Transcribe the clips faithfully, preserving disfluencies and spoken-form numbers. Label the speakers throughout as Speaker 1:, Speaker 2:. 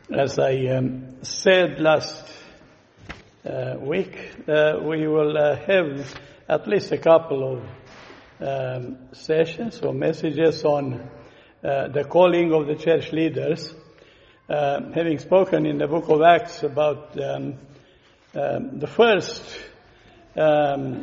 Speaker 1: As I um, said last uh, week, uh, we will uh, have at least a couple of um, sessions or messages on uh, the calling of the church leaders. Uh, having spoken in the book of Acts about um, um, the first um,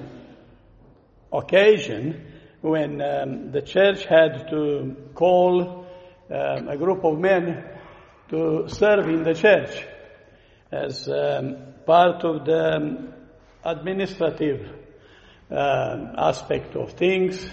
Speaker 1: occasion when um, the church had to call um, a group of men to serve in the church as um, part of the um, administrative uh, aspect of things.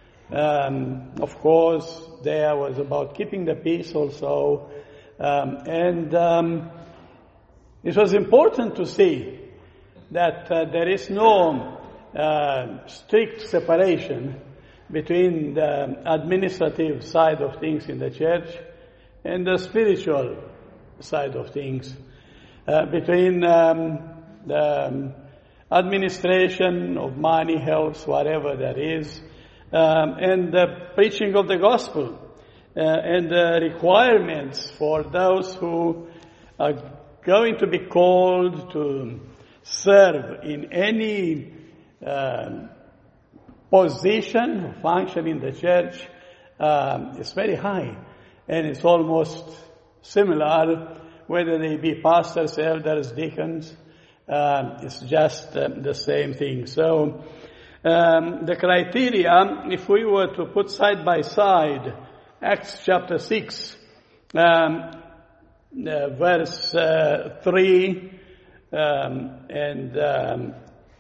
Speaker 1: Um, of course, there was about keeping the peace also. Um, and um, it was important to see that uh, there is no uh, strict separation between the administrative side of things in the church and the spiritual side of things, uh, between um, the um, administration of money, health, whatever that is, um, and the preaching of the gospel, uh, and the requirements for those who are going to be called to serve in any um, position or function in the church um, is very high. And it's almost similar, whether they be pastors, elders, deacons, um, it's just um, the same thing. So um, the criteria, if we were to put side by side Acts chapter six, um, uh, verse uh, three, um, and um,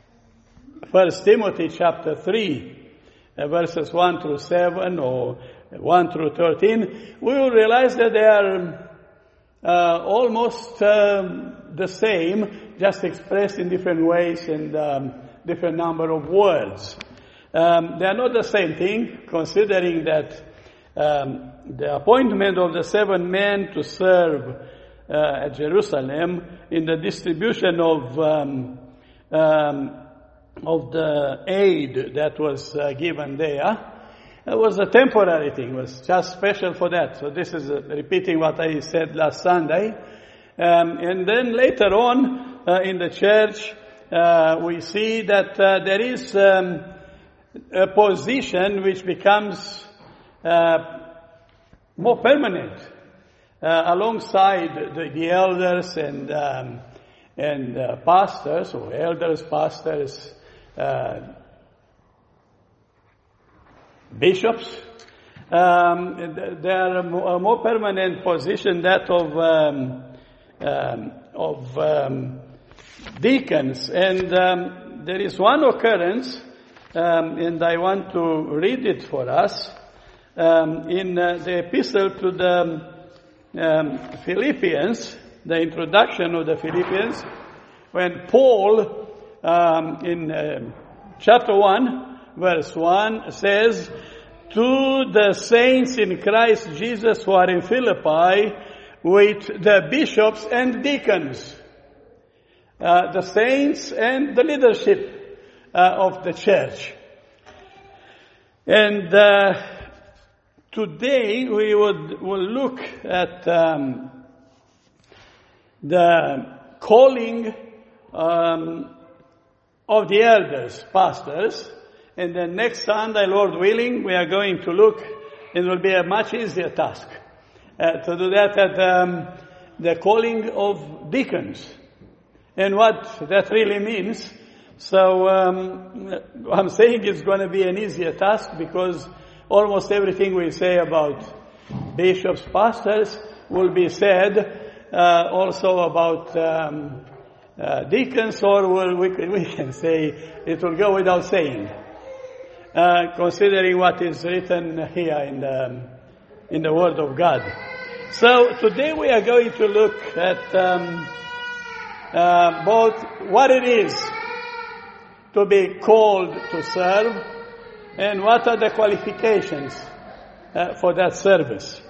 Speaker 1: First Timothy chapter three, uh, verses one through seven, or one through thirteen, we will realize that they are uh, almost um, the same, just expressed in different ways and um, different number of words. Um, they are not the same thing, considering that um, the appointment of the seven men to serve uh, at Jerusalem in the distribution of um, um, of the aid that was uh, given there, it was a temporary thing. It was just special for that. So this is uh, repeating what I said last Sunday. Um, and then later on uh, in the church, uh, we see that uh, there is um, a position which becomes uh, more permanent uh, alongside the, the elders and um, and uh, pastors, or elders, pastors, uh, bishops. Um, they are a more permanent position, that of um, um, of um, deacons. And um, there is one occurrence, um, and I want to read it for us, um, in uh, the epistle to the um, Philippians, the introduction of the Philippians, when Paul, um, in uh, chapter one, verse one, says, "To the saints in Christ Jesus who are in Philippi, with the bishops and deacons," uh, the saints and the leadership uh, of the church. And uh, today we would will look at um, the calling um, of the elders, pastors. And then next Sunday, Lord willing, we are going to look, it will be a much easier task uh, to do that at um, the calling of deacons and what that really means. So um, I'm saying it's going to be an easier task because almost everything we say about bishops, pastors will be said uh, also about um, uh, deacons, or will, we, we can say it will go without saying. Uh, considering what is written here in the, in the Word of God. So today we are going to look at um, uh, both what it is to be called to serve and what are the qualifications uh, for that service.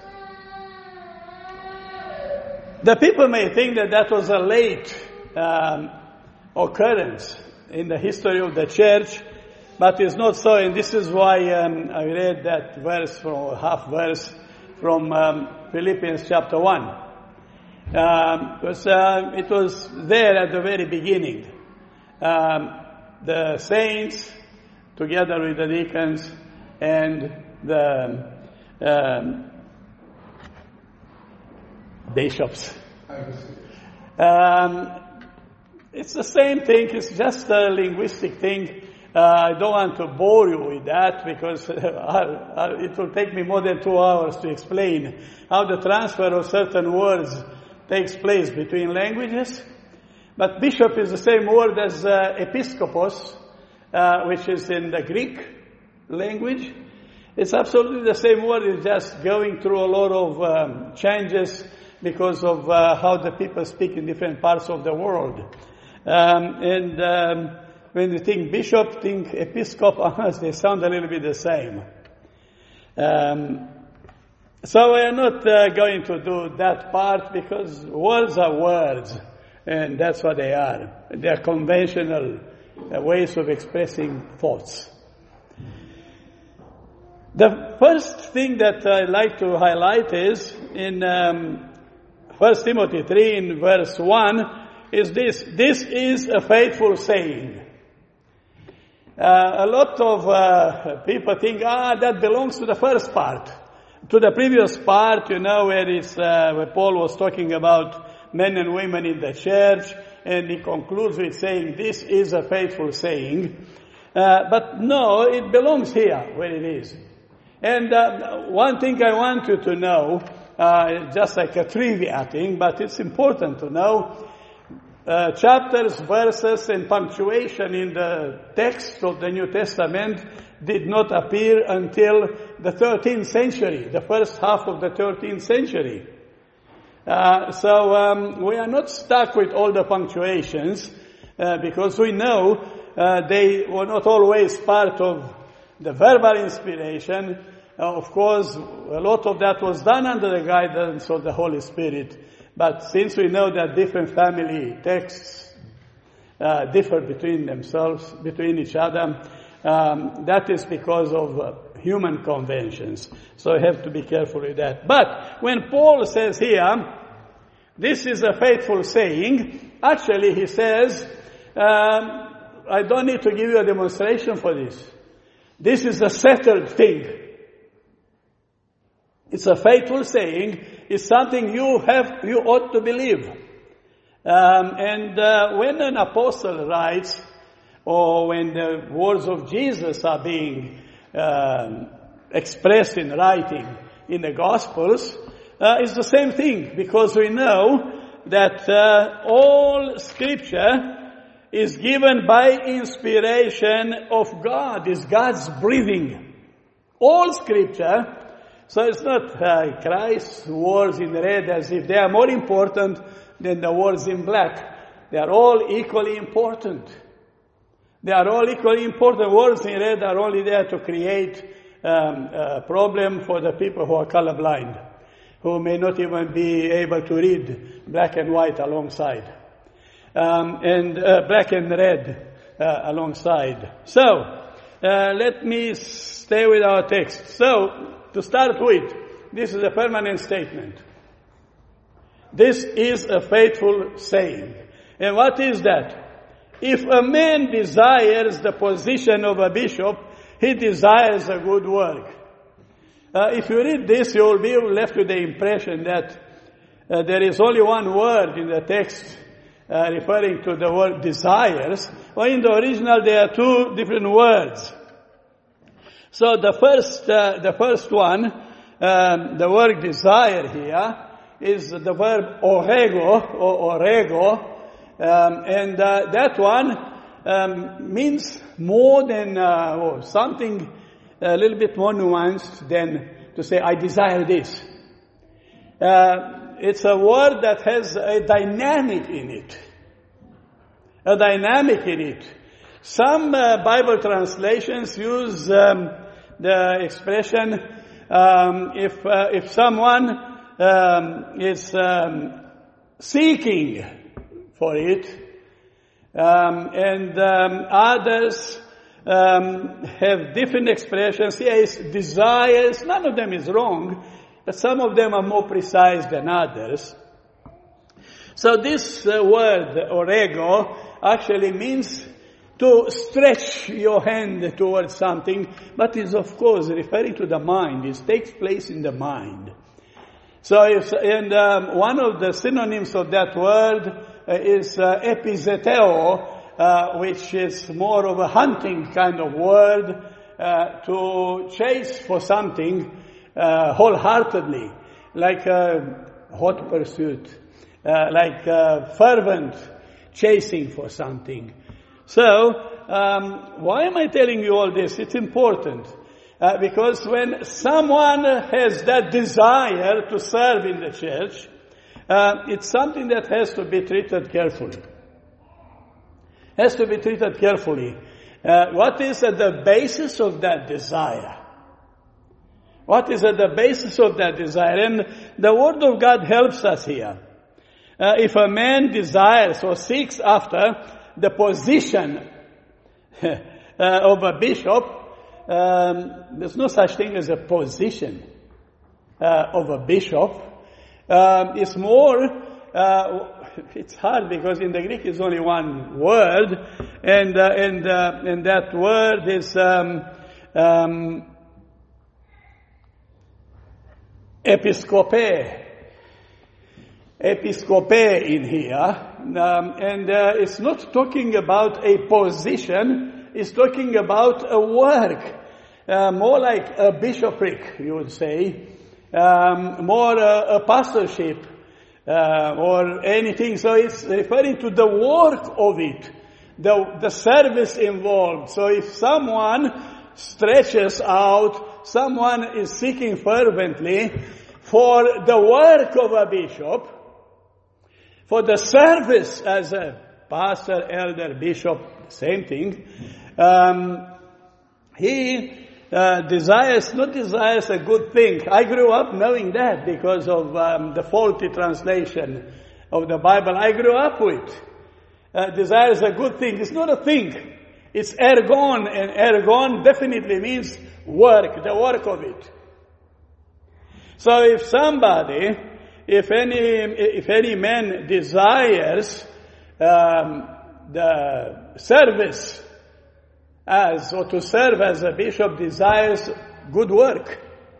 Speaker 1: The people may think that that was a late um, occurrence in the history of the church, but it's not so, and this is why um, I read that verse, from half verse from um, Philippians chapter one. Um, because um, it was there at the very beginning. Um, the saints, together with the deacons and the um, bishops. Um, it's the same thing. It's just a linguistic thing. Uh, I don't want to bore you with that because I'll, I'll, it will take me more than two hours to explain how the transfer of certain words takes place between languages. But bishop is the same word as uh, episkopos, uh, which is in the Greek language. It's absolutely the same word. It's just going through a lot of um, changes because of uh, how the people speak in different parts of the world. Um, and um, when you think bishop, think episcopos, they sound a little bit the same. Um, so we are not uh, going to do that part because words are words, and that's what they are. They are conventional uh, ways of expressing thoughts. The first thing that I'd like to highlight is in um, First Timothy three in verse one is this. This is a faithful saying. Uh, a lot of uh, people think, ah, that belongs to the first part. To the previous part, you know, where, it's, uh, where Paul was talking about men and women in the church, and he concludes with saying, this is a faithful saying. Uh, but no, it belongs here, where it is. And uh, one thing I want you to know, uh, just like a trivia thing, but it's important to know, uh, chapters, verses, and punctuation in the text of the New Testament did not appear until the thirteenth century, the first half of the thirteenth century. Uh, so um, we are not stuck with all the punctuations uh, because we know uh, they were not always part of the verbal inspiration. Uh, of course, a lot of that was done under the guidance of the Holy Spirit. But since we know that different family texts uh, differ between themselves, between each other, um, that is because of uh, human conventions. So I have to be careful with that. But when Paul says here, this is a faithful saying, actually he says, um, I don't need to give you a demonstration for this. This is a settled thing. It's a faithful saying. It's something you have, you ought to believe. Um, and uh, when an apostle writes, or when the words of Jesus are being um, expressed in writing in the Gospels, uh, it's the same thing, because we know that uh, all Scripture is given by inspiration of God, is God's breathing. All Scripture. So it's not uh, Christ's words in red as if they are more important than the words in black. They are all equally important. They are all equally important. Words in red are only there to create um, a problem for the people who are colorblind, who may not even be able to read black and white alongside, um, and uh, black and red uh, alongside. So, uh, let me stay with our text. So, to start with, this is a permanent statement. This is a faithful saying. And what is that? If a man desires the position of a bishop, he desires a good work. Uh, if you read this, you will be left with the impression that uh, there is only one word in the text uh, referring to the word desires. Well, in the original, there are two different words. So the first, uh, the first one, um, the word desire here, is the verb orego, or orego, um, and uh, that one um, means more than, uh, or something a little bit more nuanced than to say, I desire this. Uh, it's a word that has a dynamic in it. A dynamic in it. Some uh, Bible translations use um, the expression, um, if uh, if someone um, is um, seeking for it, um, and um, others um, have different expressions. Here is desires. None of them is wrong, but some of them are more precise than others. So this uh, word, orego, actually means to stretch your hand towards something, but is of course referring to the mind. It takes place in the mind. So, if, and um, one of the synonyms of that word uh, is uh, epizeteo, uh, which is more of a hunting kind of word, uh, to chase for something uh, wholeheartedly, like a hot pursuit, uh, like a fervent chasing for something. So, um, why am I telling you all this? It's important. Uh, because when someone has that desire to serve in the church, uh, it's something that has to be treated carefully. Has to be treated carefully. Uh, what is at the basis of that desire? What is at the basis of that desire? And the Word of God helps us here. Uh, if a man desires or seeks after the position uh, of a bishop, um, there's no such thing as a position uh, of a bishop. Um, it's more, uh, it's hard because in the Greek it's only one word, and uh, and uh, and that word is um, um, episcope. Episcope in here, um, and uh, it's not talking about a position, it's talking about a work, uh, more like a bishopric, you would say, um, more uh, a pastorship, uh, or anything. So it's referring to the work of it, the, the service involved. So if someone stretches out, someone is seeking fervently for the work of a bishop, for the service as a pastor, elder, bishop, same thing, um, he uh, desires, not desires a good thing. I grew up knowing that because of um, the faulty translation of the Bible I grew up with. Uh, desires a good thing. It's not a thing. It's ergon, and ergon definitely means work, the work of it. So if somebody... If any, if any man desires um, the service as, or to serve as a bishop, desires good work,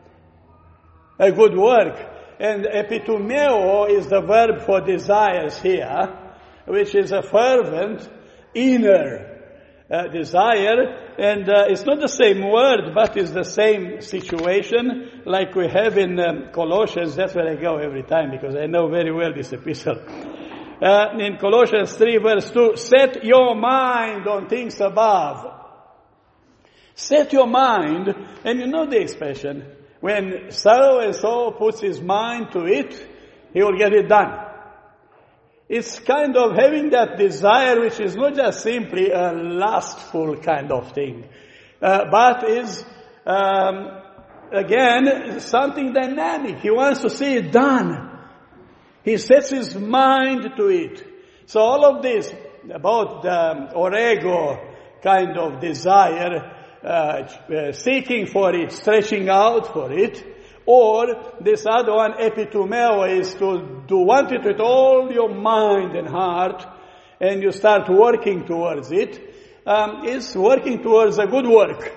Speaker 1: a good work, and epitumeo is the verb for desires here, which is a fervent inner uh, desire, and uh, it's not the same word, but it's the same situation, like we have in um, Colossians. That's where I go every time, because I know very well this epistle. Uh, in Colossians three verse two, set your mind on things above. Set your mind, and you know the expression, when so and so puts his mind to it, he will get it done. It's kind of having that desire which is not just simply a lustful kind of thing, uh, but is, um, again, something dynamic. He wants to see it done. He sets his mind to it. So all of this about the orego kind of desire, uh, uh, seeking for it, stretching out for it, or this other one, epitumeo, is to do want it with all your mind and heart, and you start working towards it, um, is working towards a good work.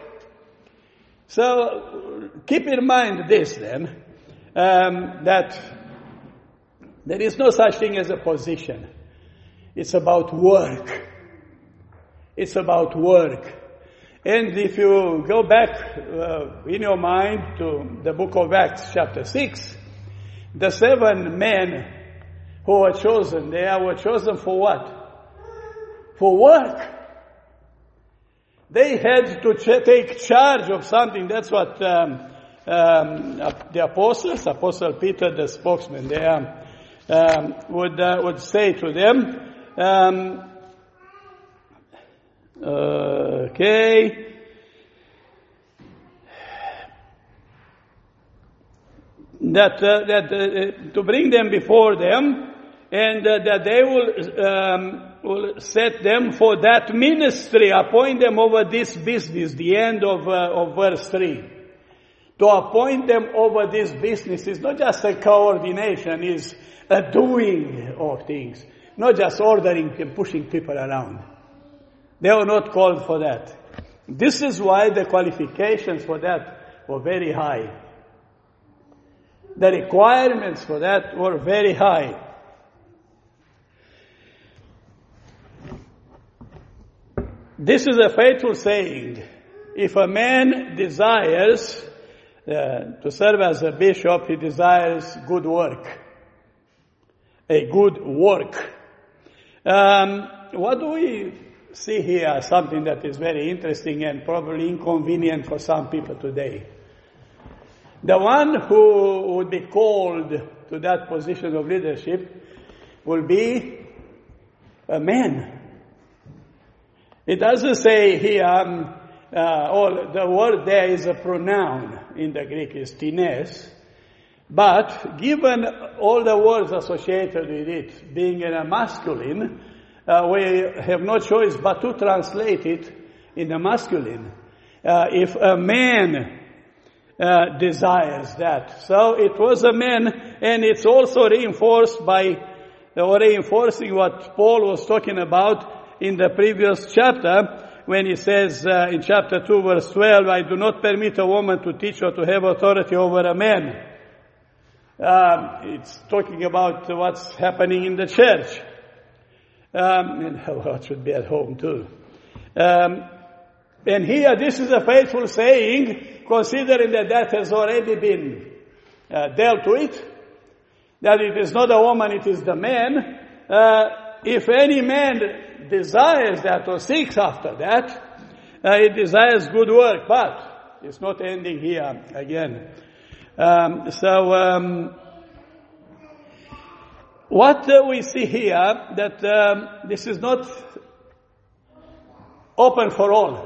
Speaker 1: So keep in mind this then, um, that there is no such thing as a position. It's about work. It's about work. And if you go back uh, in your mind to the book of Acts, chapter six, the seven men who were chosen, they were chosen for what? For work. They had to ch- take charge of something. That's what um, um, the apostles, Apostle Peter, the spokesman there, um, would uh, would say to them. Um, Uh, okay. That uh, that uh, to bring them before them, and uh, that they will um, will set them for that ministry, appoint them over this business. The end of uh, of verse three, to appoint them over this business is not just a coordination, is a doing of things, not just ordering and pushing people around. They were not called for that. This is why the qualifications for that were very high. The requirements for that were very high. This is a faithful saying. If a man desires uh, to serve as a bishop, he desires good work. A good work. Um, what do we see here? Something that is very interesting and probably inconvenient for some people today. The one who would be called to that position of leadership will be a man. It doesn't say here, um, uh, all, the word there is a pronoun in the Greek, is tines. But given all the words associated with it being in a masculine, uh, we have no choice but to translate it in the masculine. Uh, if a man uh, desires that. So it was a man, and it's also reinforced by, or reinforcing what Paul was talking about in the previous chapter, when he says uh, in chapter two, verse twelve, I do not permit a woman to teach or to have authority over a man. Um, it's talking about what's happening in the church. Um, and what should be at home too. Um, and here, this is a faithful saying, considering that that has already been uh, dealt with, that it is not a woman, it is the man. Uh, if any man desires that or seeks after that, uh, it desires good work, but it's not ending here again. Um, so, um, what uh, we see here, that um, this is not open for all.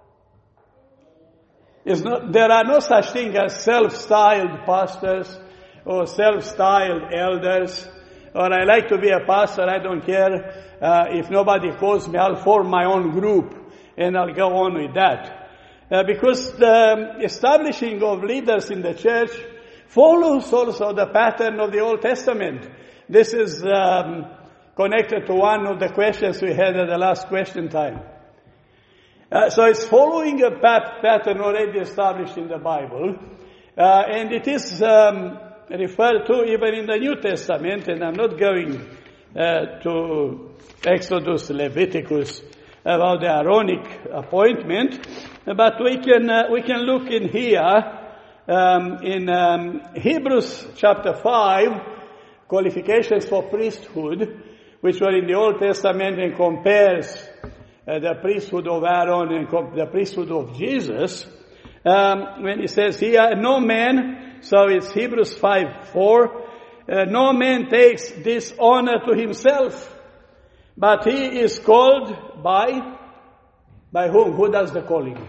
Speaker 1: It's not, there are no such thing as self-styled pastors or self-styled elders, or I like to be a pastor, I don't care. Uh, if nobody calls me, I'll form my own group and I'll go on with that. Uh, because the establishing of leaders in the church follows also the pattern of the Old Testament. This is um, connected to one of the questions we had at the last question time. Uh, so it's following a pat- pattern already established in the Bible. Uh, and it is um, referred to even in the New Testament, and I'm not going uh, to Exodus, Leviticus, about the Aaronic appointment, but we can uh, we can look in here um, in um, Hebrews chapter five, qualifications for priesthood, which were in the Old Testament, and compares uh, the priesthood of Aaron and comp- the priesthood of Jesus. Um, when he says here, no man, so it's Hebrews five four, uh, no man takes this honor to himself, but he is called by, by whom? Who does the calling?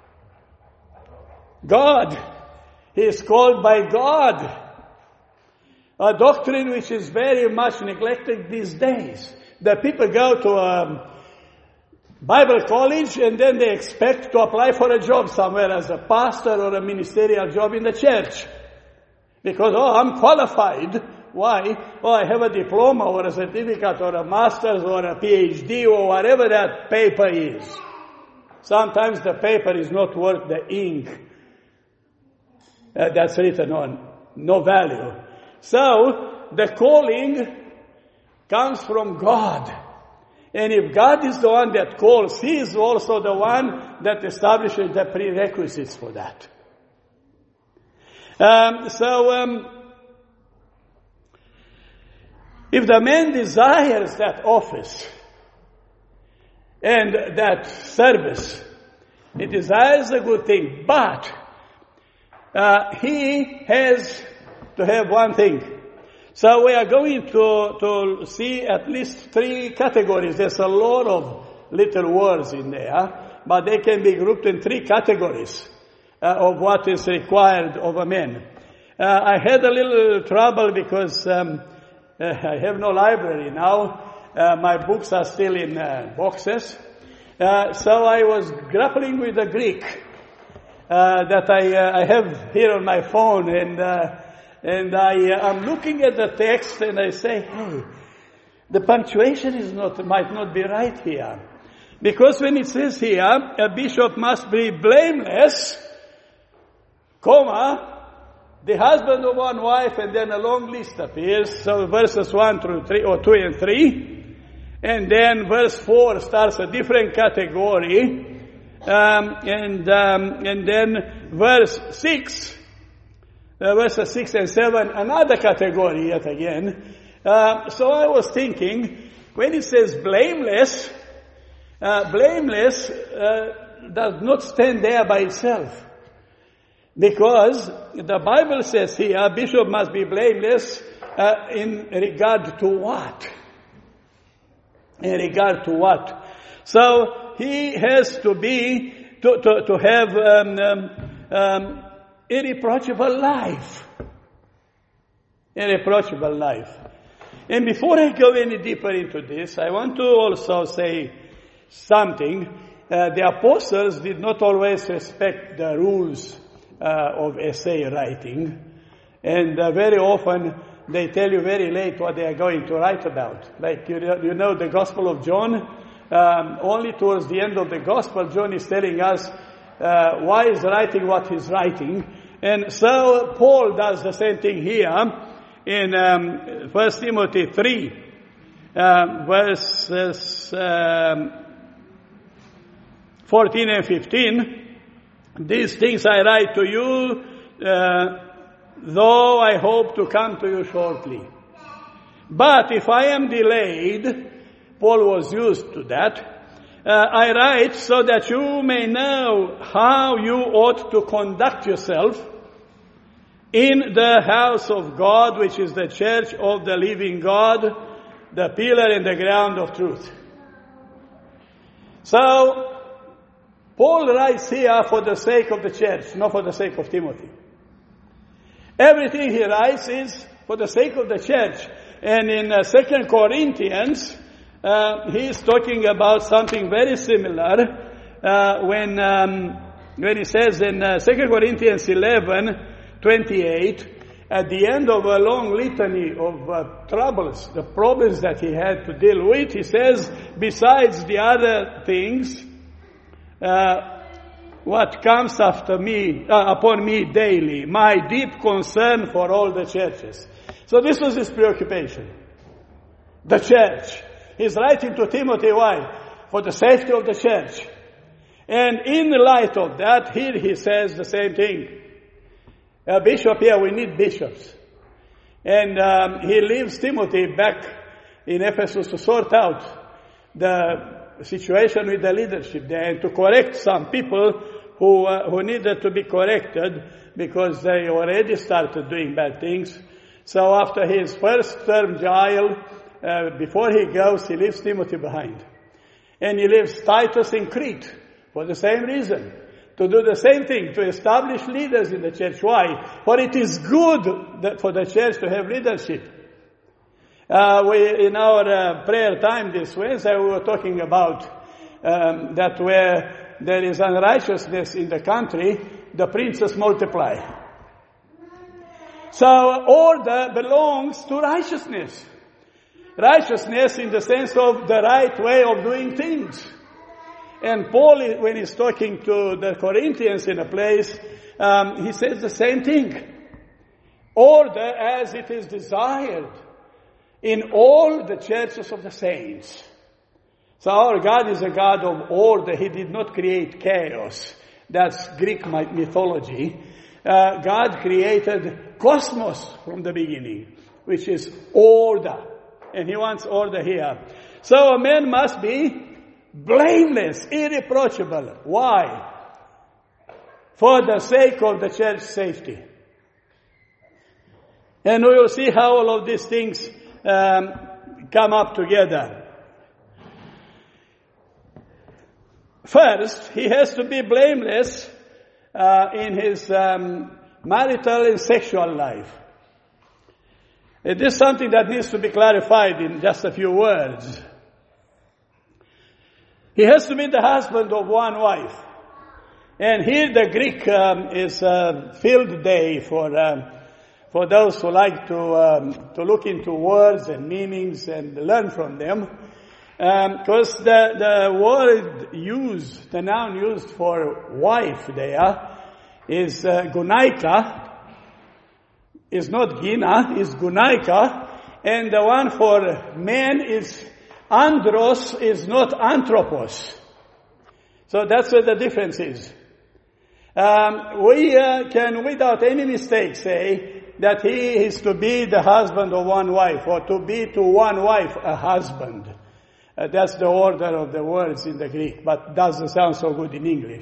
Speaker 1: God. He is called by God. A doctrine which is very much neglected these days. The people go to a Bible college and then they expect to apply for a job somewhere as a pastor or a ministerial job in the church. Because, oh, I'm qualified. Why? Oh, I have a diploma or a certificate or a master's or a PhD or whatever that paper is. Sometimes the paper is not worth the ink uh, that's written on. No value. So, the calling comes from God. And if God is the one that calls, He is also the one that establishes the prerequisites for that. Um, so, um, if the man desires that office and that service, he desires a good thing, but uh, he has to have one thing. So we are going to, to see at least three categories. There's a lot of little words in there, but they can be grouped in three categories uh, of what is required of a man. Uh, I had a little trouble because um, uh, I have no library now. Uh, my books are still in uh, boxes. Uh, so I was grappling with the Greek. uh, that I uh, I have here on my phone, and uh, and I uh, I'm looking at the text, and I say, hey, the punctuation is not might not be right here, because when it says here, a bishop must be blameless, comma, the husband of one wife, and then a long list appears. So verses one through three, or two and three, and then verse four starts a different category, um, and um, and then verse six, uh, verses six and seven, another category yet again. Uh, so I was thinking, when it says blameless, uh, blameless uh, does not stand there by itself. Because the Bible says here, a bishop must be blameless uh, in regard to what? In regard to what? So he has to be, to, to, to have um, um, um, irreproachable life. Irreproachable life. And before I go any deeper into this, I want to also say something. Uh, the apostles did not always respect the rules Uh, of essay writing, and uh, very often they tell you very late what they are going to write about. Like you, you know the Gospel of John, um, only towards the end of the Gospel, John is telling us uh, why he's writing what he's writing, and so Paul does the same thing here in um, First Timothy three, uh, verses um, fourteen and fifteen. These things I write to you, uh, though I hope to come to you shortly. But if I am delayed, Paul was used to that, uh, I write so that you may know how you ought to conduct yourself in the house of God, which is the church of the living God, the pillar and the ground of truth. So, Paul writes here for the sake of the church, not for the sake of Timothy. Everything he writes is for the sake of the church. And in uh, Second Corinthians, uh, he is talking about something very similar uh, when um, when he says in uh, Second Corinthians eleven twenty-eight, at the end of a long litany of uh, troubles, the problems that he had to deal with, he says, besides the other things, Uh, what comes after me, uh, upon me daily, my deep concern for all the churches. So this was his preoccupation. The church. He's writing to Timothy, why? For the safety of the church. And in light of that, here he says the same thing. A bishop here, we need bishops. And um, he leaves Timothy back in Ephesus to sort out the situation with the leadership there, and to correct some people who uh, who needed to be corrected because they already started doing bad things. So after his first term jail, uh, before he goes, he leaves Timothy behind. And he leaves Titus in Crete for the same reason, to do the same thing, to establish leaders in the church. Why? For it is good that for the church to have leadership. Uh, we, in our uh, prayer time this Wednesday, we were talking about um, that where there is unrighteousness in the country, the princes multiply. So order belongs to righteousness. Righteousness in the sense of the right way of doing things. And Paul, when he's talking to the Corinthians in a place, um, he says the same thing. Order as it is desired in all the churches of the saints. So our God is a God of order. He did not create chaos. That's Greek mythology. Uh, God created cosmos from the beginning, which is order. And he wants order here. So a man must be blameless, irreproachable. Why? For the sake of the church safety. And we will see how all of these things Um, come up together. First, he has to be blameless uh, in his um, marital and sexual life. It is something that needs to be clarified in just a few words. He has to be the husband of one wife. And here the Greek um, is a field day for um, for those who like to um, to look into words and meanings and learn from them. Because um, the, the word used, the noun used for wife there is uh, gunaika, is not gina, is gunaika, and the one for man is andros, is not anthropos. So that's what the difference is. Um, we uh, can, without any mistake, say that he is to be the husband of one wife, or to be to one wife a husband. Uh, that's the order of the words in the Greek, but doesn't sound so good in English.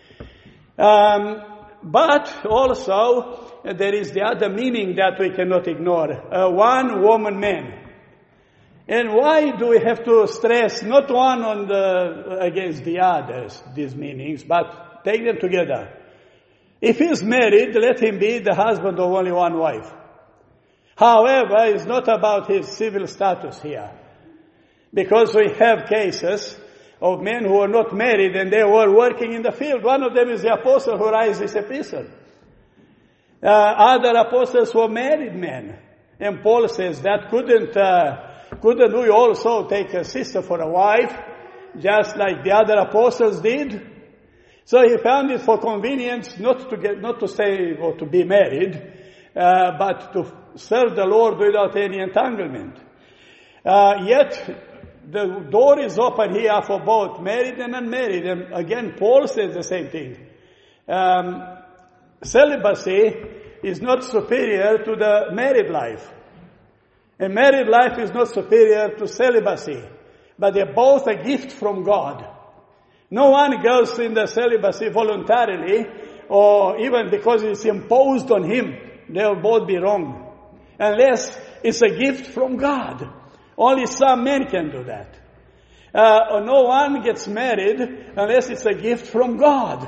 Speaker 1: Um, but also, uh, there is the other meaning that we cannot ignore. Uh, one woman man. And why do we have to stress not one on the, against the others, these meanings, but take them together? If he's married, let him be the husband of only one wife. However, it's not about his civil status here. Because we have cases of men who are not married and they were working in the field. One of them is the apostle who writes this epistle. Uh, other apostles were married men. And Paul says that couldn't, uh, couldn't we also take a sister for a wife, just like the other apostles did? So he found it for convenience not to get, not to stay or to be married, uh, but to serve the Lord without any entanglement. Uh, yet, the door is open here for both married and unmarried. And again, Paul says the same thing. Um, celibacy is not superior to the married life. And married life is not superior to celibacy. But they're both a gift from God. No one goes in the celibacy voluntarily, or even because it's imposed on him. They'll both be wrong. Unless it's a gift from God. Only some men can do that. Uh, no one gets married unless it's a gift from God.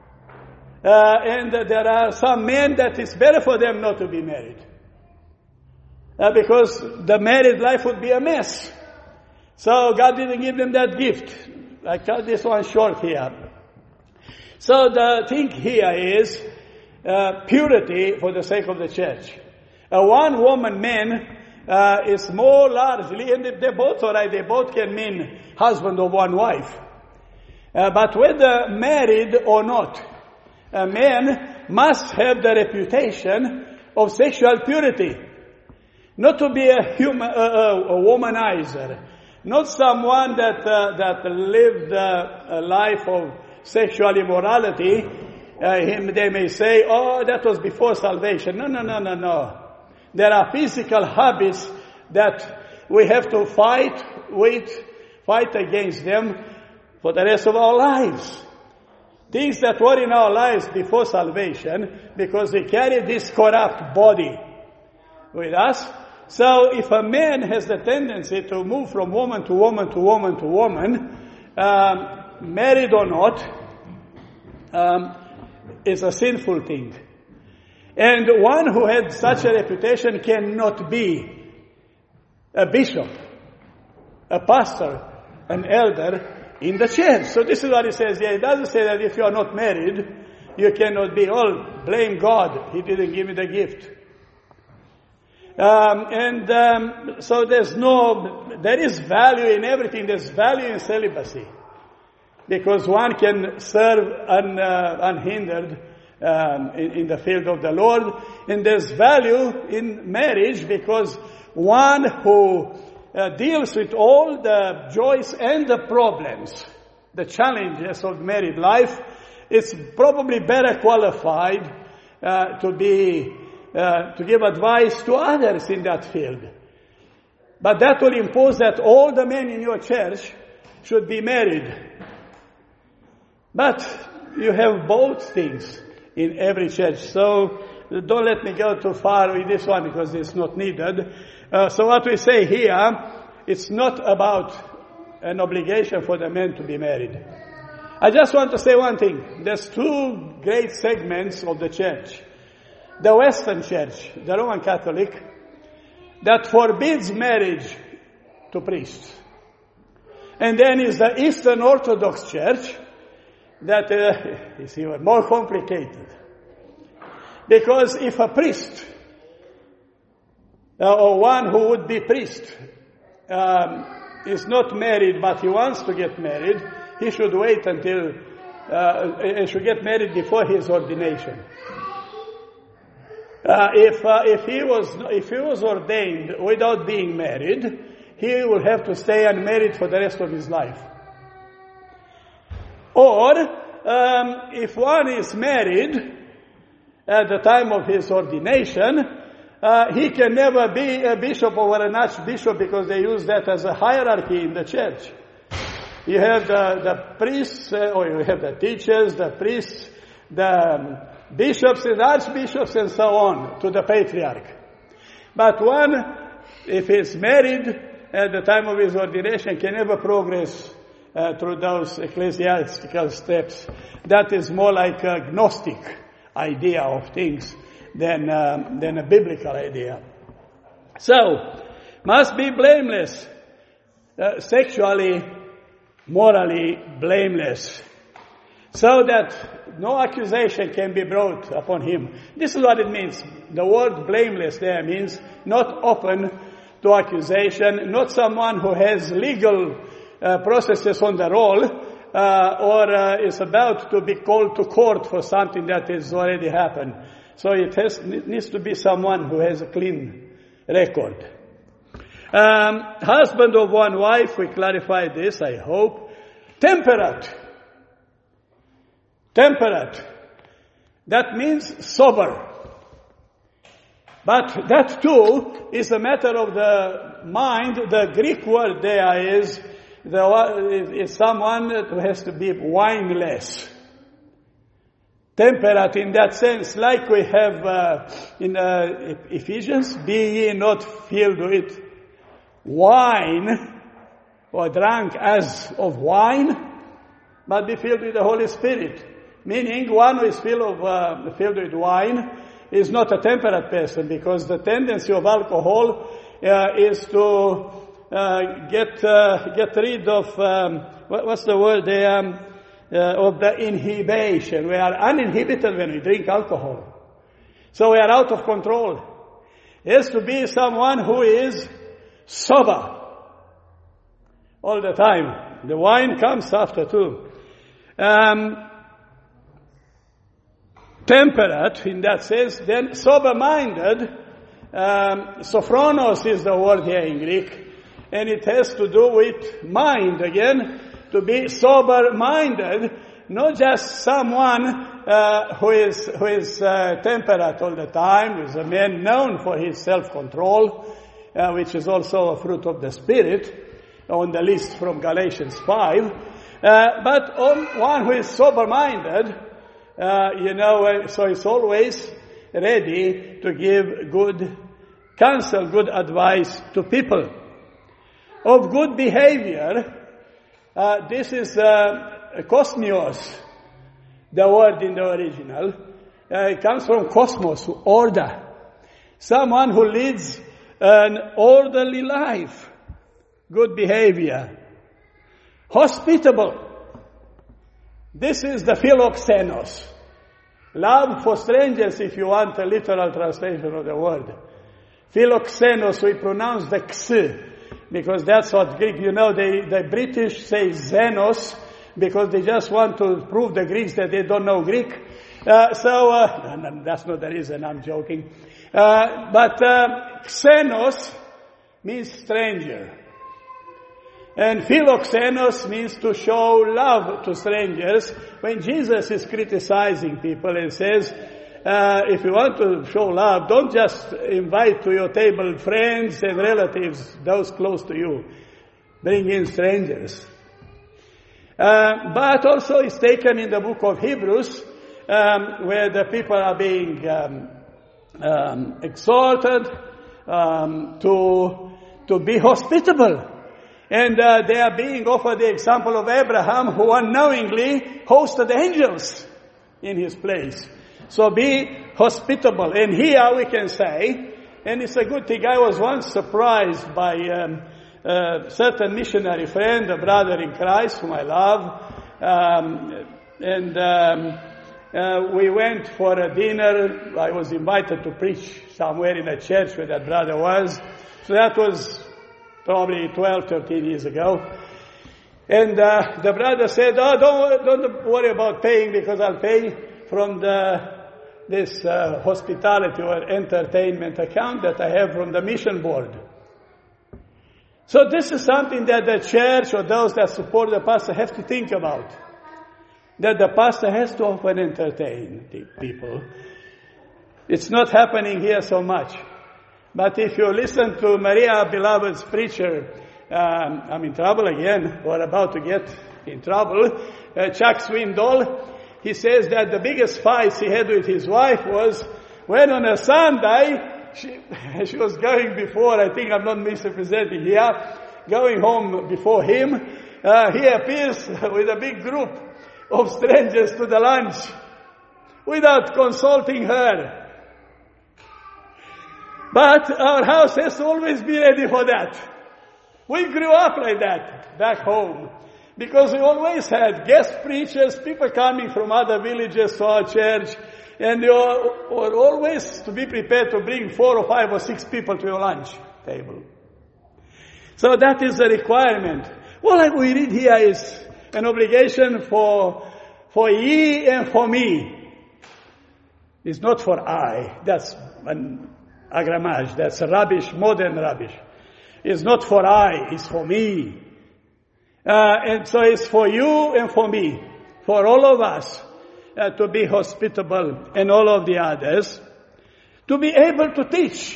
Speaker 1: Uh, and uh, there are some men that it's better for them not to be married. Uh, because the married life would be a mess. So God didn't give them that gift. I cut this one short here. So the thing here is uh, purity for the sake of the church. A one-woman man Uh, is more largely, and they both are right, they both can mean husband of one wife. Uh, but whether married or not, a man must have the reputation of sexual purity. Not to be a human, uh, uh, a womanizer. Not someone that, uh, that lived uh, a life of sexual immorality. Uh, him, they may say, oh, that was before salvation. No, no, no, no, no. There are physical habits that we have to fight with, fight against them for the rest of our lives. Things that were in our lives before salvation, because we carry this corrupt body with us. So if a man has the tendency to move from woman to woman to woman to woman, um, married or not, um, it's a sinful thing. And one who had such a reputation cannot be a bishop, a pastor, an elder in the church. So this is what he says here. It doesn't say that if you are not married, you cannot be. Oh, blame God. He didn't give me the gift. Um, and um, so there's no, there is value in everything. There's value in celibacy. Because one can serve un, uh, unhindered um, in, in the field of the Lord. And there's value in marriage because one who uh, deals with all the joys and the problems, the challenges of married life, is probably better qualified uh, to be uh, to give advice to others in that field. But that will impose that all the men in your church should be married. But you have both things in every church. So don't let me go too far with this one because it's not needed. Uh, so what we say here, it's not about an obligation for the men to be married. I just want to say one thing. There's two great segments of the church. The Western Church, the Roman Catholic, that forbids marriage to priests. And then is the Eastern Orthodox Church that uh, is even more complicated. Because if a priest, uh, or one who would be priest, um, is not married but he wants to get married, he should wait until, uh, he should get married before his ordination. Uh, if uh, if he was if he was ordained without being married, he will have to stay unmarried for the rest of his life. Or um, if one is married at the time of his ordination, uh, he can never be a bishop or an archbishop because they use that as a hierarchy in the church. You have the, the priests, uh, or you have the teachers, the priests, the um, bishops and archbishops and so on, to the patriarch. But one, if he's married at the time of his ordination, can never progress uh, through those ecclesiastical steps. That is more like a Gnostic idea of things than, um, than a biblical idea. So, must be blameless, uh, sexually, morally blameless, so that no accusation can be brought upon him. This is what it means. The word blameless there means not open to accusation, not someone who has legal uh, processes on the roll, uh, or uh, is about to be called to court for something that has already happened. So it has, it needs to be someone who has a clean record. Um, husband of one wife, we clarified this, I hope. Temperate. Temperate. That means sober. But that too is a matter of the mind. The Greek word there is, the, is someone who has to be wineless. Temperate in that sense, like we have uh, in uh, Ephesians, be ye not filled with wine or drunk as of wine, but be filled with the Holy Spirit. Meaning one who is filled, of, uh, filled with wine is not a temperate person, because the tendency of alcohol uh, is to uh, get uh, get rid of, um, what, what's the word there, um, uh, of the inhibition. We are uninhibited when we drink alcohol. So we are out of control. It has to be someone who is sober all the time. The wine comes after too. Um, temperate in that sense, then sober-minded. Um, sophronos is the word here in Greek, and it has to do with mind again, to be sober-minded, not just someone uh, who is who is uh, temperate all the time, who is a man known for his self-control, uh, which is also a fruit of the Spirit, on the list from Galatians five, uh, but on one who is sober-minded, uh, you know, so he's always ready to give good counsel, good advice to people. Of good behavior, uh, this is uh, kosmios, the word in the original. Uh, it comes from kosmos, order. Someone who leads an orderly life. Good behavior. Hospitable. This is the philoxenos. Love for strangers, if you want a literal translation of the word. Philoxenos, we pronounce the x, because that's what Greek, you know, they, the British say xenos, because they just want to prove the Greeks that they don't know Greek. Uh, so, uh, no, no, that's not the reason, I'm joking. Uh, but uh, xenos means stranger. And philoxenos means to show love to strangers. When Jesus is criticizing people and says, uh, if you want to show love, don't just invite to your table friends and relatives, those close to you. Bring in strangers. Uh, but also it's taken in the book of Hebrews, um, where the people are being um, um, exhorted um, to to be hospitable. And uh, they are being offered the example of Abraham, who unknowingly hosted angels in his place. So be hospitable. And here we can say, and it's a good thing, I was once surprised by um, a certain missionary friend, a brother in Christ whom I love. Um, and um, uh, we went for a dinner. I was invited to preach somewhere in a church where that brother was. So that was probably twelve, thirteen years ago. And uh, the brother said, oh, don't, don't worry about paying, because I'll pay from the this uh, hospitality or entertainment account that I have from the mission board. So this is something that the church or those that support the pastor have to think about. That the pastor has to often entertain the people. It's not happening here so much. But if you listen to Maria Beloved's preacher, um, I'm in trouble again, or about to get in trouble, uh, Chuck Swindoll, he says that the biggest fight he had with his wife was when on a Sunday, she, she was going before, I think I'm not misrepresenting here, going home before him, uh, he appears with a big group of strangers to the lunch without consulting her. But our house has to always be ready for that. We grew up like that back home, because we always had guest preachers, people coming from other villages to our church, and you were always to be prepared to bring four or five or six people to your lunch table. So that is a requirement. What we read here is an obligation for, for ye and for me. It's not for I. That's an agramage. That's rubbish, modern rubbish. It's not for I, it's for me. Uh, and so it's for you and for me, for all of us, uh, to be hospitable, and all of the others, to be able to teach.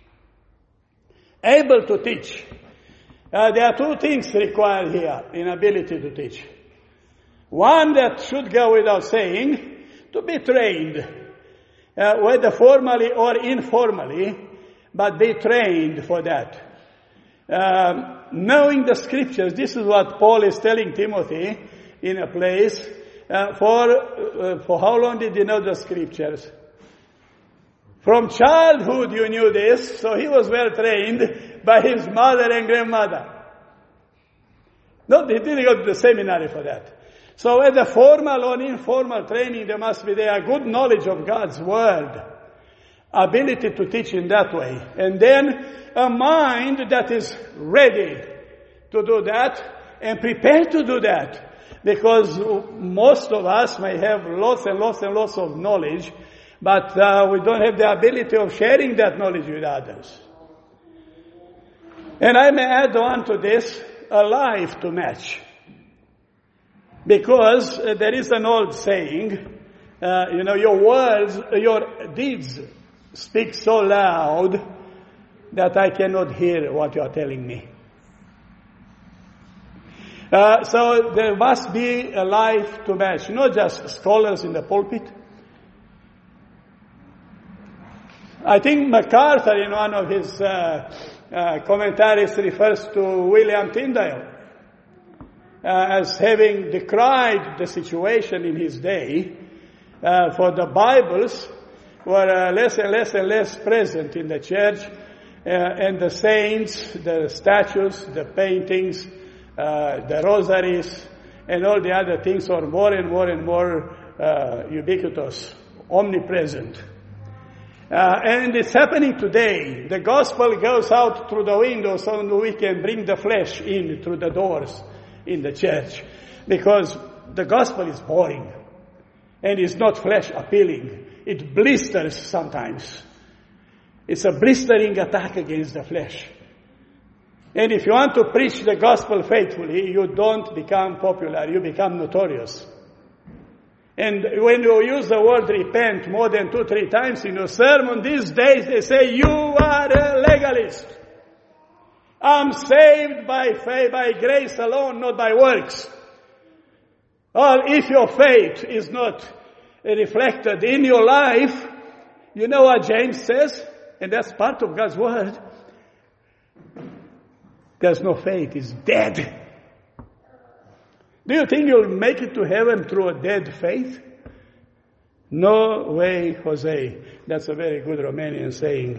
Speaker 1: Able to teach. Uh, there are two things required here in ability to teach. One that should go without saying, to be trained, uh, whether formally or informally, but be trained for that. Um, knowing the scriptures, this is what Paul is telling Timothy in a place. Uh, for uh, for how long did you know the scriptures? From childhood you knew this, so he was well trained by his mother and grandmother. No, he didn't go to the seminary for that. So whether formal or informal training, there must be there good knowledge of God's word, ability to teach in that way, and then a mind that is ready to do that and prepared to do that. Because most of us may have lots and lots and lots of knowledge, but uh, we don't have the ability of sharing that knowledge with others. And I may add on to this, a life to match. Because uh, there is an old saying, uh, you know, your words, your deeds speak so loud that I cannot hear what you are telling me. Uh, so there must be a life to match, not just scholars in the pulpit. I think MacArthur, in one of his uh, uh, commentaries, refers to William Tyndale uh, as having decried the situation in his day, uh, for the Bibles were uh, less and less and less present in the church, uh, and the saints, the statues, the paintings, uh, the rosaries, and all the other things are more and more and more uh, ubiquitous, omnipresent. Uh, and it's happening today. The gospel goes out through the windows so we can bring the flesh in through the doors in the church. Because the gospel is boring. And it's not flesh appealing. It blisters sometimes. It's a blistering attack against the flesh. And if you want to preach the gospel faithfully, you don't become popular. You become notorious. And when you use the word repent more than two, three times in your sermon these days, they say, you are a legalist. I'm saved by faith, by grace alone, not by works. Or if your faith is not reflected in your life, you know what James says? And that's part of God's word. There's no faith, it's dead. Do you think you'll make it to heaven through a dead faith? No way, Jose. That's a very good Romanian saying.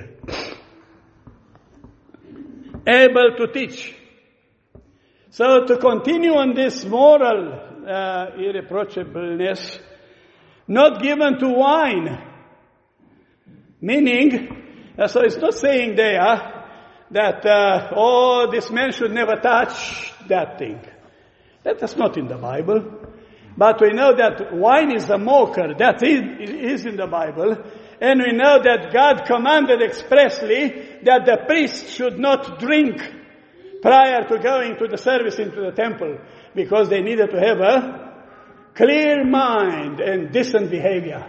Speaker 1: Able to teach. So to continue on this moral uh, irreproachableness, not given to wine. Meaning, uh, so it's not saying there that, uh, oh, this man should never touch that thing. That is not in the Bible. But we know that wine is a mocker. That is, is in the Bible. And we know that God commanded expressly that the priest should not drink prior to going to the service into the temple, because they needed to have a clear mind and decent behavior.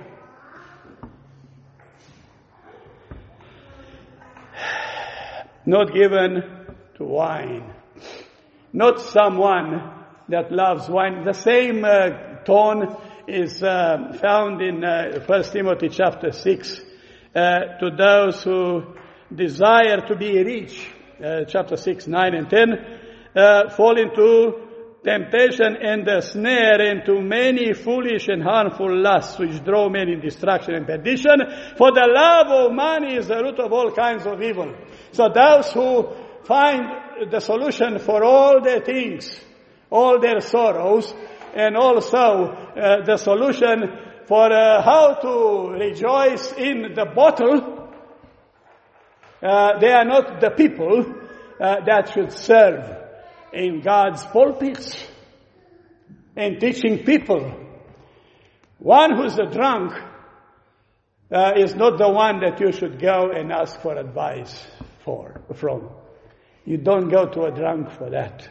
Speaker 1: Not given to wine. Not someone that loves wine. The same uh, tone is uh, found in uh, First Timothy chapter six. Uh, to those who desire to be rich, uh, chapter six, nine and ten, uh, fall into temptation and the snare, into many foolish and harmful lusts which draw men in destruction and perdition. For the love of money is the root of all kinds of evil. So those who find the solution for all their things, all their sorrows, and also uh, the solution for uh, how to rejoice in the bottle, uh, they are not the people uh, that should serve in God's pulpits and teaching people. One who's a drunk uh, is not the one that you should go and ask for advice for from. You don't go to a drunk for that.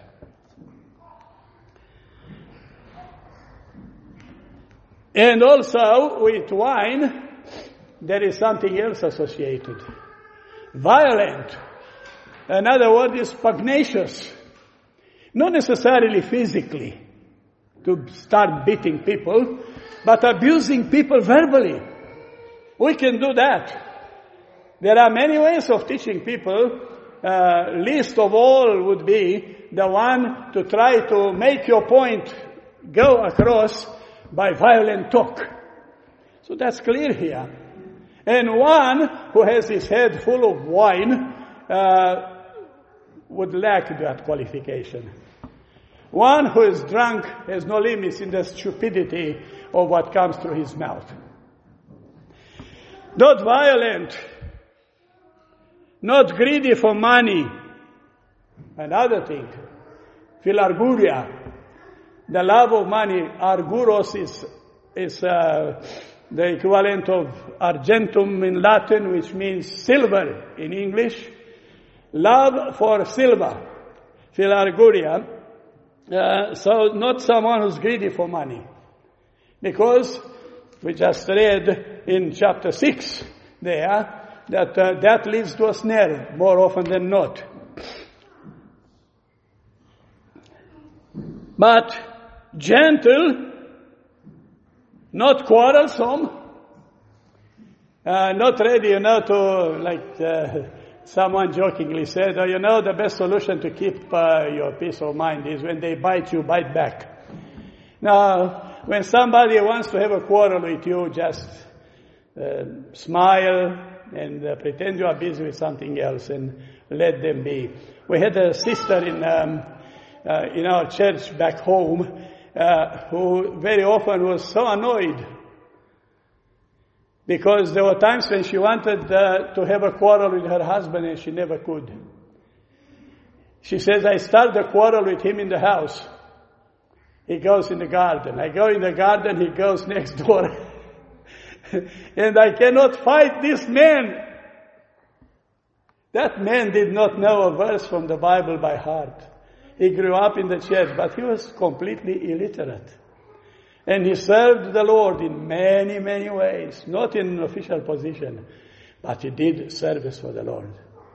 Speaker 1: And also with wine, there is something else associated. Violent. Another word is pugnacious. Not necessarily physically, to start beating people, but abusing people verbally. We can do that. There are many ways of teaching people. Uh, least of all would be the one to try to make your point go across by violent talk. So that's clear here. And one who has his head full of wine uh, would lack that qualification. One who is drunk has no limits in the stupidity of what comes through his mouth. Not violent, not greedy for money. Another thing, philarguria. The love of money, arguros is, is uh, the equivalent of argentum in Latin, which means silver in English. Love for silver, philarguria. Uh, so not someone who's greedy for money. Because we just read in chapter six there that uh, that leads to a snare more often than not. But gentle, not quarrelsome, uh, not ready, you know, to, like uh, someone jokingly said, oh, you know, the best solution to keep uh, your peace of mind is when they bite you, bite back. Now, when somebody wants to have a quarrel with you, just uh, smile and uh, pretend you are busy with something else and let them be. We had a sister in um, uh, in our church back home uh, who very often was so annoyed because there were times when she wanted uh, to have a quarrel with her husband and she never could. She says, I start the quarrel with him in the house. He goes in the garden. I go in the garden, he goes next door. And I cannot fight this man. That man did not know a verse from the Bible by heart. He grew up in the church, but he was completely illiterate. And he served the Lord in many, many ways. Not in an official position, but he did service for the Lord.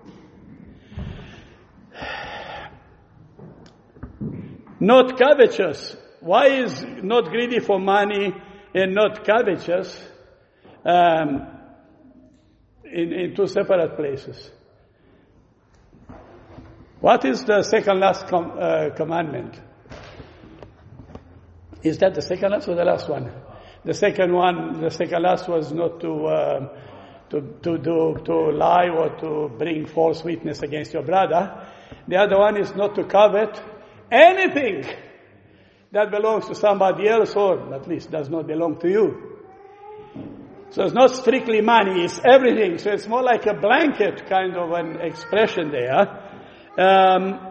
Speaker 1: Not covetous. Why is not greedy for money and not covetous um, in, in two separate places? What is the second last com- uh, commandment? Is that the second last or the last one? The second one, the second last was not to uh, to to do to lie or to bring false witness against your brother. The other one is not to covet anything that belongs to somebody else, or at least does not belong to you. So it's not strictly money, it's everything. So it's more like a blanket kind of an expression there. Um,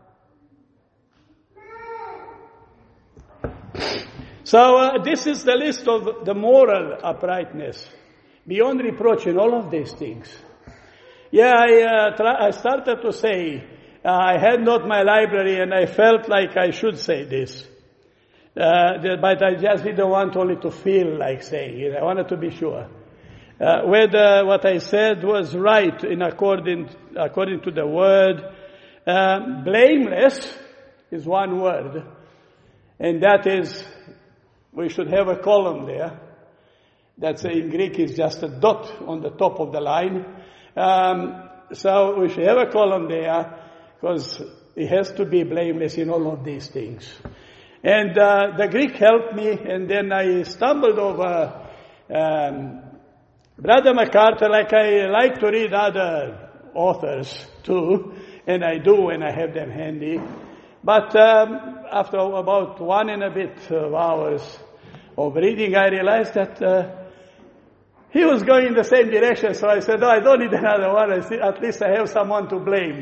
Speaker 1: so uh, this is the list of the moral uprightness, beyond reproach in all of these things. Yeah, I, uh, try, I started to say, uh, I had not my library and I felt like I should say this. Uh, but I just didn't want only to feel like saying it. I wanted to be sure. Uh, whether what I said was right in according, according to the word. Uh, blameless is one word. And that is, we should have a column there. That's in Greek is just a dot on the top of the line. Um, so we should have a column there because it has to be blameless in all of these things. And uh, the Greek helped me, and then I stumbled over um, Brother MacArthur, like I like to read other authors too, and I do when I have them handy. But um, after about one and a bit of hours of reading, I realized that uh, he was going in the same direction. So I said, oh, I don't need another one. I see, at least I have someone to blame.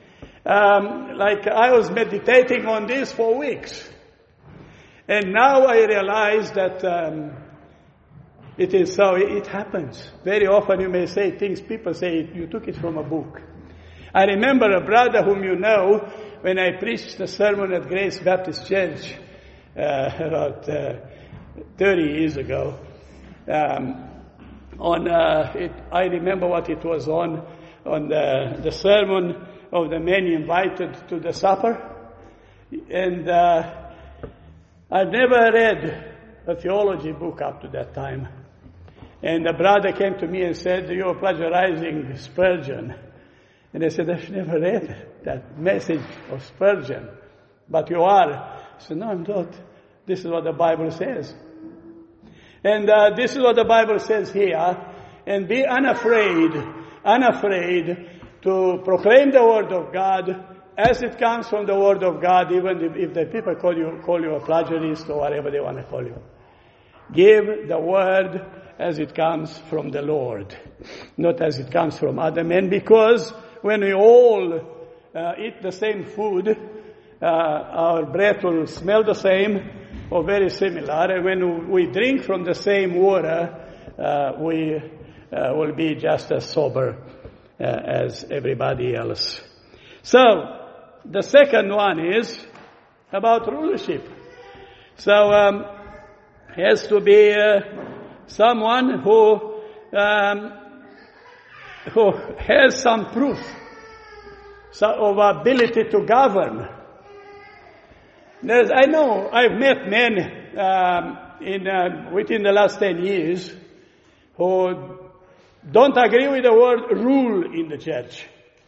Speaker 1: Um, like I was meditating on this for weeks. And now I realize that um, it is so. It happens. Very often you may say things, people say, you took it from a book. I remember a brother whom you know, when I preached a sermon at Grace Baptist Church uh, about uh, thirty years ago. Um, on, uh, it, I remember what it was on, on the, the sermon of the men invited to the supper. And uh, I've never read a theology book up to that time. And a brother came to me and said, you're plagiarizing Spurgeon. And I said, I've never read that message of Spurgeon. But you are. I said, no, I'm not. This is what the Bible says. And uh, this is what the Bible says here. And be unafraid, unafraid to proclaim the Word of God as it comes from the Word of God, even if, if the people call you, call you a plagiarist or whatever they want to call you. Give the Word as it comes from the Lord, not as it comes from other men, because when we all uh, eat the same food, uh, our breath will smell the same or very similar, and when we drink from the same water, uh, we uh, will be just as sober uh, as everybody else. So, the second one is about rulership. So, um, has to be uh, someone who um, who has some proof so of ability to govern. There's, I know I've met men um, in uh, within the last ten years who don't agree with the word rule in the church.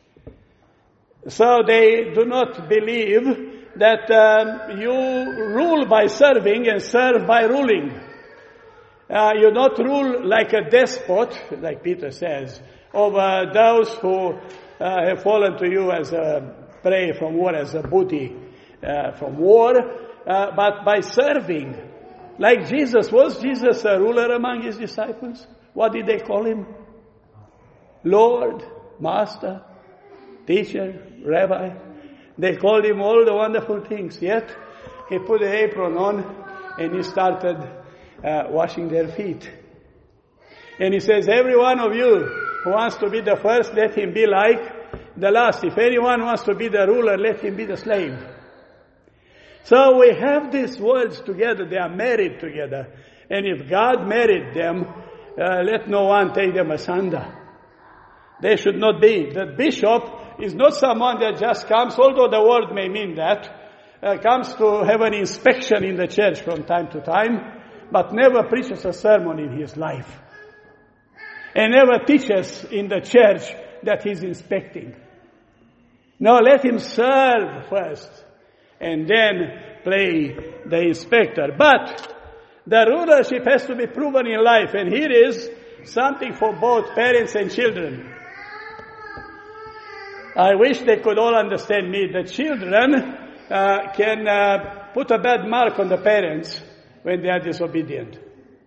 Speaker 1: So they do not believe that um, you rule by serving and serve by ruling. Uh, you don't rule like a despot, like Peter says, over those who uh, have fallen to you as a prey from war, as a booty uh, from war, uh, but by serving. Like Jesus. Was Jesus a ruler among his disciples? What did they call him? Lord, Master, Teacher, Rabbi. They called him all the wonderful things. Yet, he put the apron on and he started uh, washing their feet. And he says, every one of you who wants to be the first, let him be like the last. If anyone wants to be the ruler, let him be the slave. So we have these words together. They are married together. And if God married them, uh, let no one take them asunder. They should not be. The bishop is not someone that just comes, although the word may mean that, uh, comes to have an inspection in the church from time to time, but never preaches a sermon in his life. And never teaches in the church that he's inspecting. No, let him serve first, and then play the inspector. But the rulership has to be proven in life, and here is something for both parents and children. I wish they could all understand me. The children uh, can uh, put a bad mark on the parents when they are disobedient.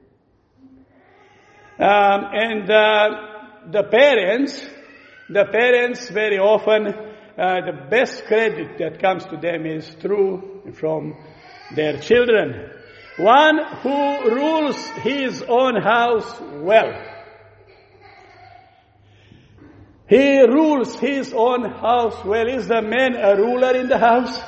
Speaker 1: Um, and uh, the parents, the parents very often, uh, the best credit that comes to them is through from their children. One who rules his own house well. He rules his own house well. Is the man a ruler in the house?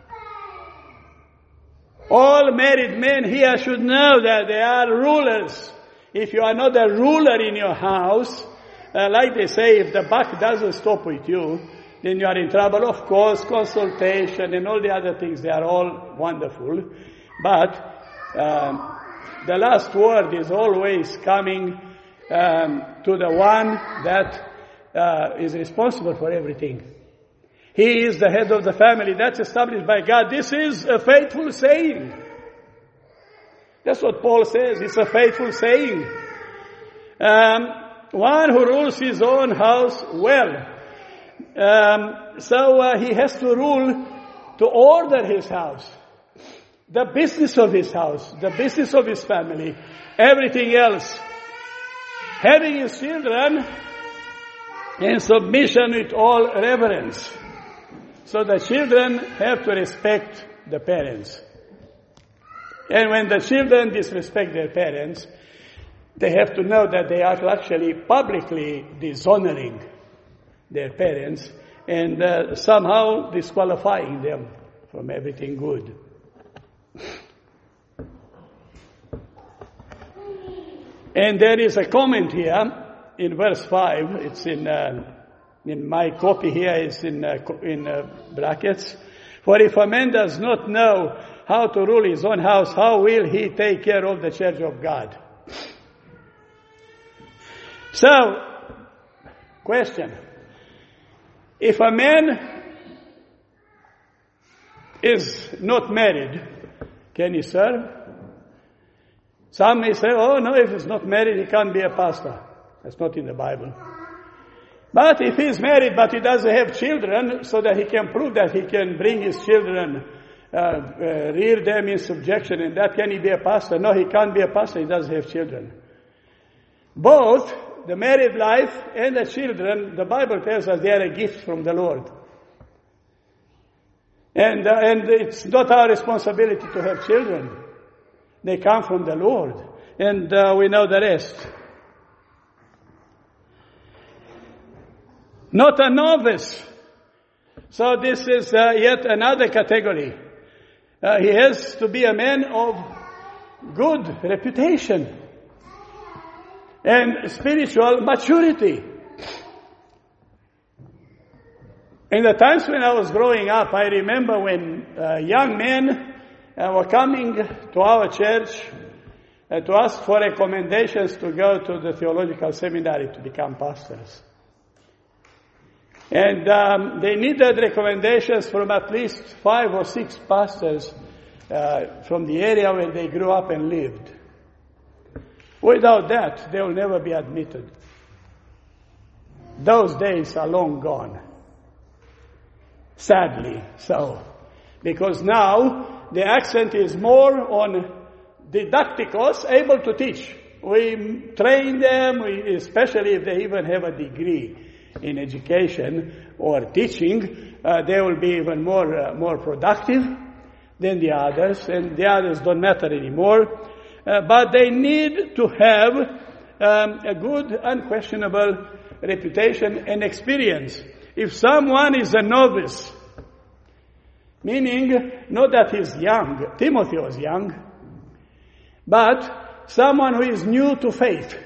Speaker 1: All married men here should know that they are rulers. If you are not a ruler in your house, uh, like they say, if the buck doesn't stop with you, then you are in trouble. Of course, consultation and all the other things, they are all wonderful. But um, the last word is always coming um, to the one that uh, is responsible for everything. He is the head of the family. That's established by God. This is a faithful saying. That's what Paul says. It's a faithful saying. Um, one who rules his own house well. Um, so uh, he has to rule to order his house. The business of his house. The business of his family. Everything else. Having his children in submission with all reverence. So the children have to respect the parents. And when the children disrespect their parents, they have to know that they are actually publicly dishonoring their parents and uh, somehow disqualifying them from everything good. And there is a comment here in verse five. It's in uh, in my copy here. It's in uh, in uh, brackets. For if a man does not know how to rule his own house, how will he take care of the church of God? So, question. If a man is not married, can he serve? Some may say, oh no, if he's not married, he can't be a pastor. That's not in the Bible. But if he's married but he doesn't have children, so that he can prove that he can bring his children, uh, uh, rear them in subjection, and that, can he be a pastor? No, he can't be a pastor, he doesn't have children. Both the married life and the children, the Bible tells us they are a gift from the Lord. And, uh, and it's not our responsibility to have children. They come from the Lord. And uh, we know the rest. Not a novice. So this is uh, yet another category. Uh, he has to be a man of good reputation and spiritual maturity. In the times when I was growing up, I remember when uh, young men uh, were coming to our church uh, to ask for recommendations to go to the theological seminary to become pastors. And um, they needed recommendations from at least five or six pastors uh, from the area where they grew up and lived. Without that, they will never be admitted. Those days are long gone. Sadly so. Because now the accent is more on didacticos, able to teach. We train them, we, especially if they even have a degree in education or teaching, uh, they will be even more uh, more productive than the others, and the others don't matter anymore. Uh, but they need to have um, a good, unquestionable reputation and experience. If someone is a novice, meaning not that he's young, Timothy was young, but someone who is new to faith.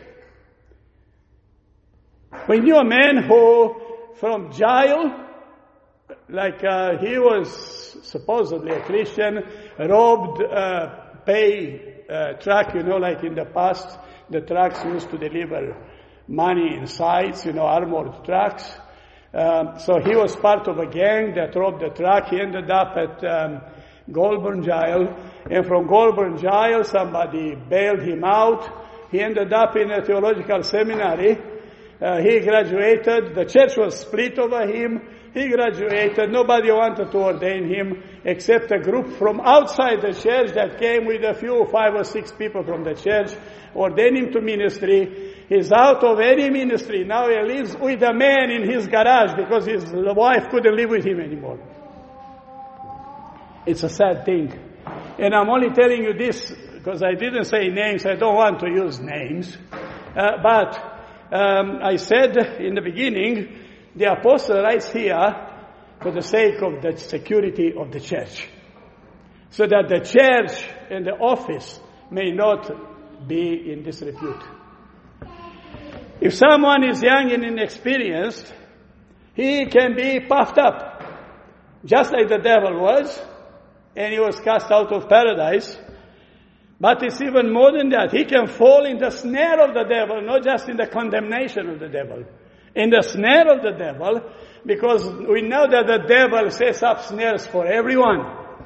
Speaker 1: We knew a man who, from jail, like uh, he was supposedly a Christian, robbed a pay uh, truck, you know, like in the past, the trucks used to deliver money inside, you know, armored trucks. Um, so he was part of a gang that robbed the truck. He ended up at um, Goulburn Jail, and from Goulburn Jail, somebody bailed him out. He ended up in a theological seminary. Uh, he graduated. The church was split over him. He graduated. Nobody wanted to ordain him except a group from outside the church that came with a few, five or six people from the church, ordained him to ministry. He's out of any ministry. Now he lives with a man in his garage because his wife couldn't live with him anymore. It's a sad thing. And I'm only telling you this because I didn't say names. I don't want to use names. Uh, but um, I said in the beginning, the apostle writes here for the sake of the security of the church, so that the church and the office may not be in disrepute. If someone is young and inexperienced, he can be puffed up, just like the devil was, and he was cast out of paradise. But it's even more than that. He can fall in the snare of the devil, not just in the condemnation of the devil. In the snare of the devil, because we know that the devil sets up snares for everyone.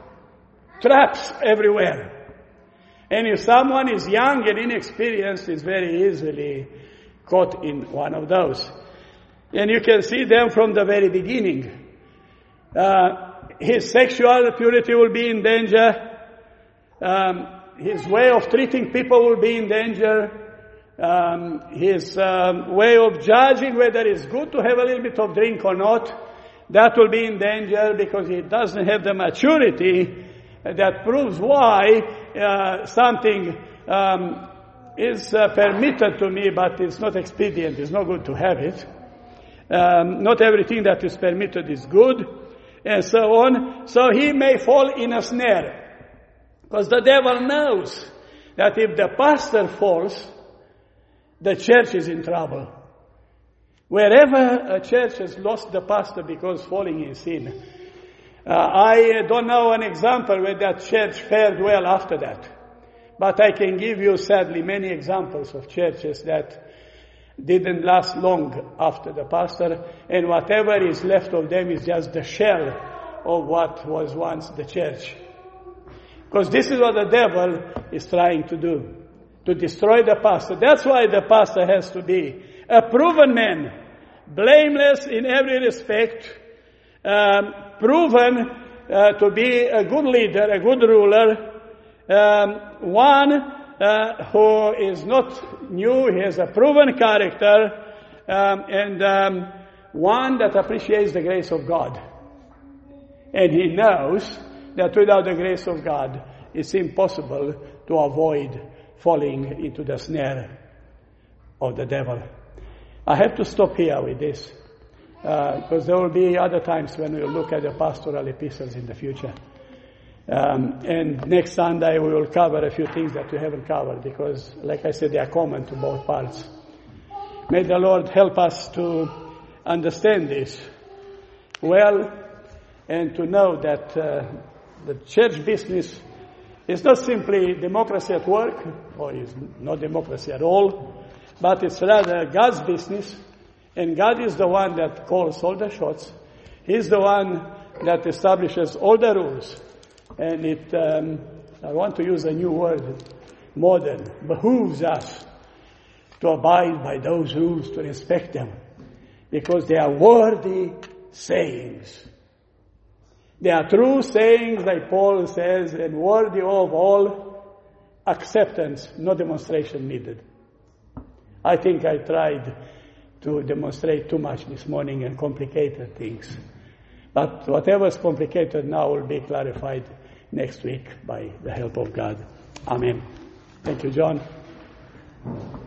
Speaker 1: Traps everywhere. And if someone is young and inexperienced, is very easily caught in one of those. And you can see them from the very beginning. Uh, his sexual purity will be in danger. Um, his way of treating people will be in danger. Um, his um, way of judging whether it's good to have a little bit of drink or not, that will be in danger because he doesn't have the maturity that proves why uh, something um, is uh, permitted to me, but it's not expedient. It's not good to have it. Um, not everything that is permitted is good, and so on. So he may fall in a snare. Because the devil knows that if the pastor falls, the church is in trouble. Wherever a church has lost the pastor because falling in sin, uh, I don't know an example where that church fared well after that. But I can give you, sadly, many examples of churches that didn't last long after the pastor, and whatever is left of them is just the shell of what was once the church. Because this is what the devil is trying to do, to destroy the pastor. That's why the pastor has to be a proven man, blameless in every respect, um, proven uh, to be a good leader, a good ruler, um, one uh, who is not new, he has a proven character, um, and um, one that appreciates the grace of God. And he knows that without the grace of God, it's impossible to avoid falling into the snare of the devil. I have to stop here with this, uh, because there will be other times when we'll look at the pastoral epistles in the future. Um, and next Sunday we will cover a few things that we haven't covered, because, like I said, they are common to both parts. May the Lord help us to understand this well, and to know that uh, the church business is not simply democracy at work, or is not democracy at all, but it's rather God's business, and God is the one that calls all the shots. He's the one that establishes all the rules, and it, um, I want to use a new word, modern, behooves us to abide by those rules, to respect them, because they are worthy sayings. They are true sayings, like Paul says, and worthy of all acceptance, no demonstration needed. I think I tried to demonstrate too much this morning and complicated things. But whatever is complicated now will be clarified next week by the help of God. Amen. Thank you, John.